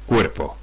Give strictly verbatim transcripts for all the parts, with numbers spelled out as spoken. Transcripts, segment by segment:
Cuerpo.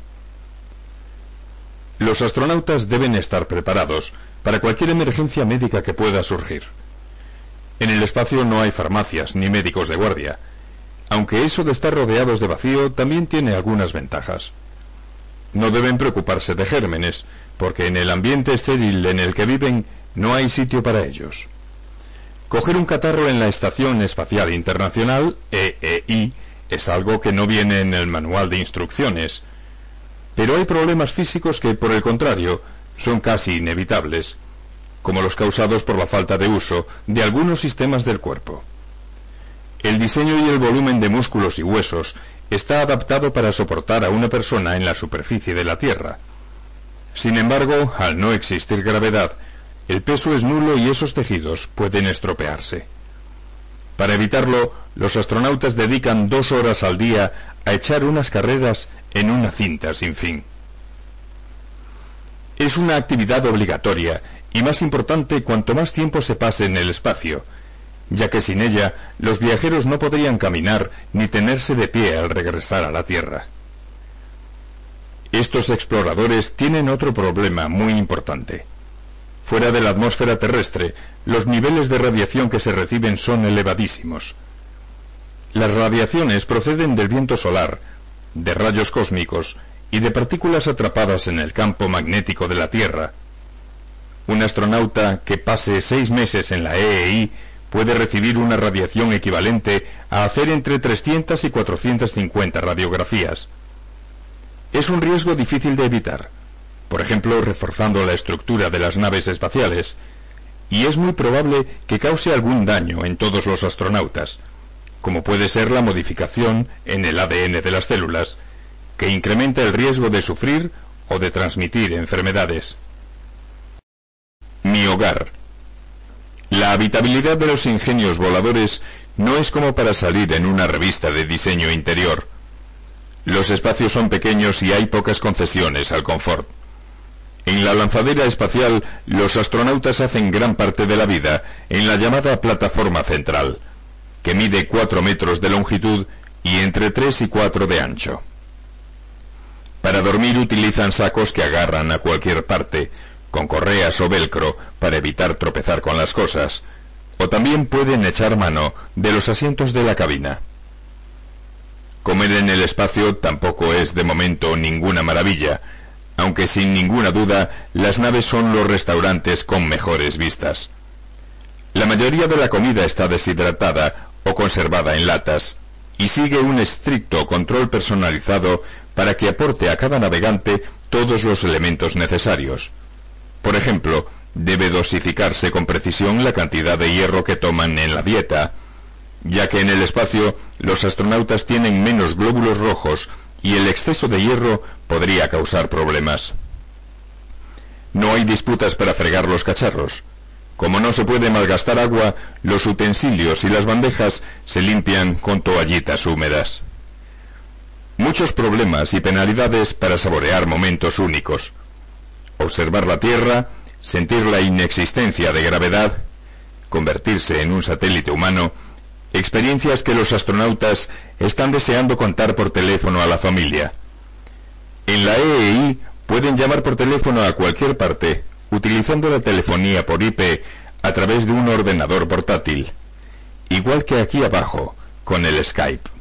Los astronautas deben estar preparados para cualquier emergencia médica que pueda surgir. En el espacio no hay farmacias ni médicos de guardia, aunque eso de estar rodeados de vacío también tiene algunas ventajas. No deben preocuparse de gérmenes, porque en el ambiente estéril en el que viven no hay sitio para ellos. Coger un catarro en la Estación Espacial Internacional, E E I, es algo que no viene en el manual de instrucciones, pero hay problemas físicos que, por el contrario, son casi inevitables, como los causados por la falta de uso de algunos sistemas del cuerpo. El diseño y el volumen de músculos y huesos está adaptado para soportar a una persona en la superficie de la Tierra. Sin embargo, al no existir gravedad, el peso es nulo y esos tejidos pueden estropearse. Para evitarlo, los astronautas dedican dos horas al día a echar unas carreras en una cinta sin fin. Es una actividad obligatoria y más importante cuanto más tiempo se pase en el espacio, ya que sin ella los viajeros no podrían caminar ni tenerse de pie al regresar a la Tierra. Estos exploradores tienen otro problema muy importante. Fuera de la atmósfera terrestre, los niveles de radiación que se reciben son elevadísimos. Las radiaciones proceden del viento solar, de rayos cósmicos y de partículas atrapadas en el campo magnético de la Tierra. Un astronauta que pase seis meses en la E E I puede recibir una radiación equivalente a hacer entre trescientas y cuatrocientas cincuenta radiografías. Es un riesgo difícil de evitar, por ejemplo, reforzando la estructura de las naves espaciales, y es muy probable que cause algún daño en todos los astronautas, como puede ser la modificación en el A D N de las células, que incrementa el riesgo de sufrir o de transmitir enfermedades. Mi hogar. La habitabilidad de los ingenios voladores no es como para salir en una revista de diseño interior. Los espacios son pequeños y hay pocas concesiones al confort. En la lanzadera espacial, los astronautas hacen gran parte de la vida en la llamada plataforma central, que mide cuatro metros de longitud y entre tres y cuatro de ancho. Para dormir utilizan sacos que agarran a cualquier parte, con correas o velcro para evitar tropezar con las cosas, o también pueden echar mano de los asientos de la cabina. Comer en el espacio tampoco es de momento ninguna maravilla, aunque sin ninguna duda las naves son los restaurantes con mejores vistas. La mayoría de la comida está deshidratada o conservada en latas, y sigue un estricto control personalizado para que aporte a cada navegante todos los elementos necesarios. Por ejemplo, debe dosificarse con precisión la cantidad de hierro que toman en la dieta, ya que en el espacio los astronautas tienen menos glóbulos rojos y el exceso de hierro podría causar problemas. No hay disputas para fregar los cacharros. Como no se puede malgastar agua, los utensilios y las bandejas se limpian con toallitas húmedas. Muchos problemas y penalidades para saborear momentos únicos. Observar la Tierra, sentir la inexistencia de gravedad, convertirse en un satélite humano, experiencias que los astronautas están deseando contar por teléfono a la familia. En la E E I pueden llamar por teléfono a cualquier parte, utilizando la telefonía por I P a través de un ordenador portátil, igual que aquí abajo, con el Skype.